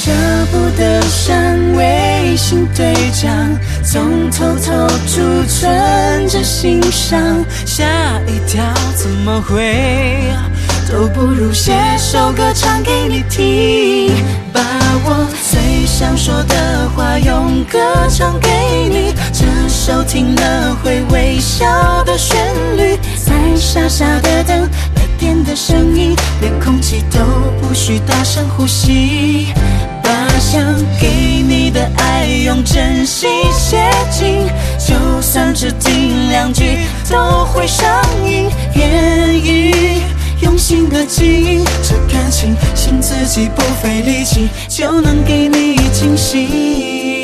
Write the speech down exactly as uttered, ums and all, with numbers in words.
舍不得删微信对讲，从偷偷储存着欣赏。吓一跳，怎么会？都不如写首歌唱给你听，把我最想说的话用歌唱给你。这首听了会微笑的旋律，在傻傻的等来电的声音，连空气都不需大声呼吸。把想给你的爱用真心写进，就算只听两句都会上瘾。愿意用心的经营这感情，信自己不费力气就能给你惊喜。